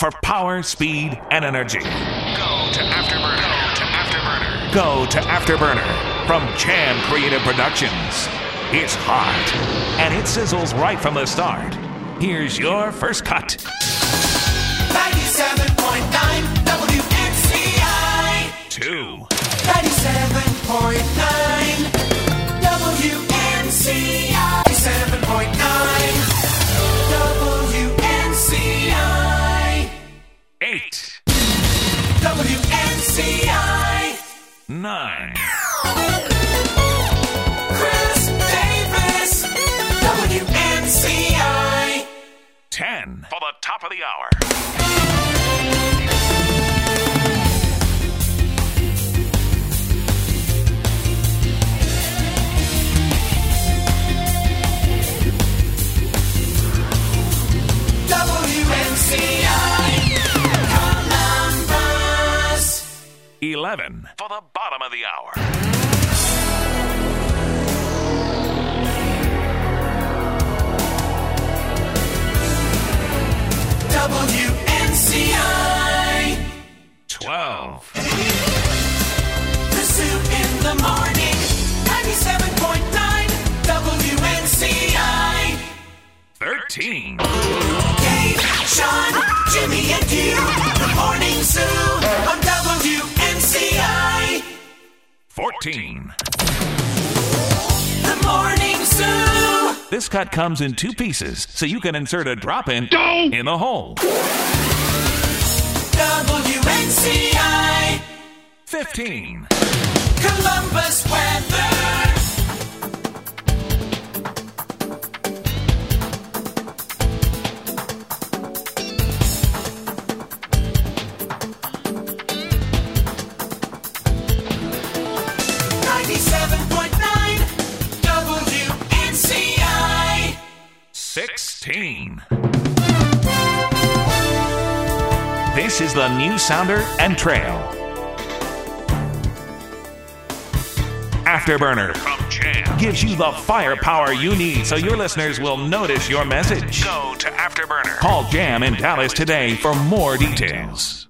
for power, speed, and energy. Go to Afterburner. Go to Afterburner from Jam Creative Productions. It's hot, and it sizzles right from the start. Here's your first cut. 97.9 WNCI. 2. 97.9 WNCI. 97.9 WNCI. 8. WNCI. 9. Chris Davis. WNCI. 10. For the top of the hour. WNCI Columbus. 11. For the bottom of the hour. WNCI 12. The Zoo in the morning. 97.9 WNCI. 13. Dave, Sean, Jimmy, and you. The Morning Zoo on WNCI. 14. The Morning Zoo. This cut comes in 2 pieces, so you can insert a drop-in in the hole. WNCI 15. Columbus weather. WNCI 16. This is the new Sounder and Trail. Afterburner from Jam gives you the firepower you need so your listeners will notice your message. Go to Afterburner. Call Jam in Dallas today for more details.